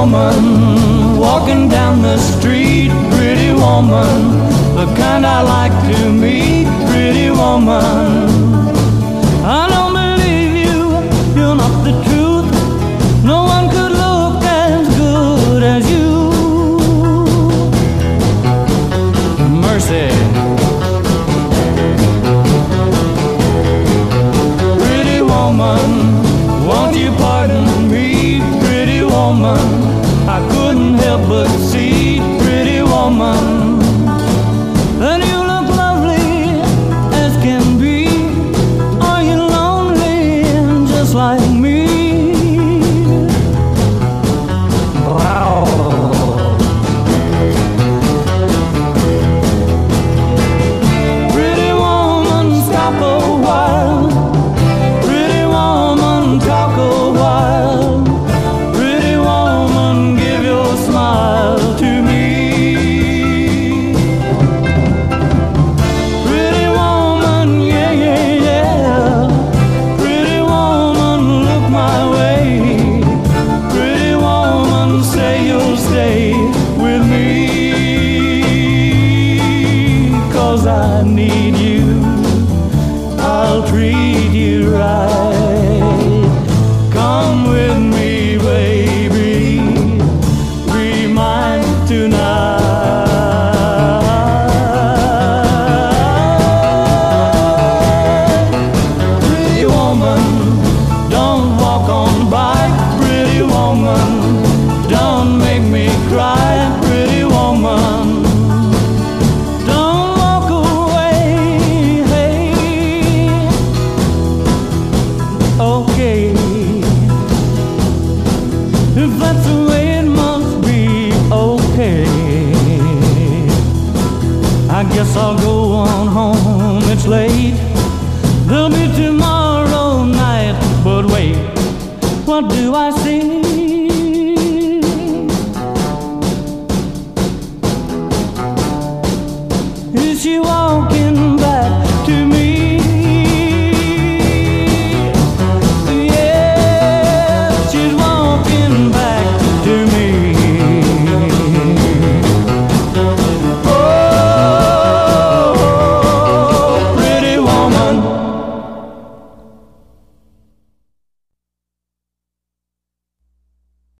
woman walking down the street, pretty woman, the kind I like to meet, pretty woman. I don't believe you, you're not the truth. No one could look as good as you. Mercy. Pretty woman, won't you pardon me, pretty woman? I couldn't help but see, pretty woman, that you look lovely as can be. Are you lonely just like me? Wow. Pretty woman, stop a while. Pretty woman, talk a while. Pretty woman, give your smile to me. Pretty woman, yeah, yeah, yeah. Pretty woman, look my way. Pretty woman, say you'll stay with me. 'Cause I need you, I'll treat you right. Come with me, baby, be mine tonight. Pretty woman, don't walk on by. Pretty woman, don't make me cry. Pretty woman, don't walk away. Hey, okay, if that's the way it must be, okay. I guess I'll go on home, it's late. There'll be tomorrow night, but wait, what do I see?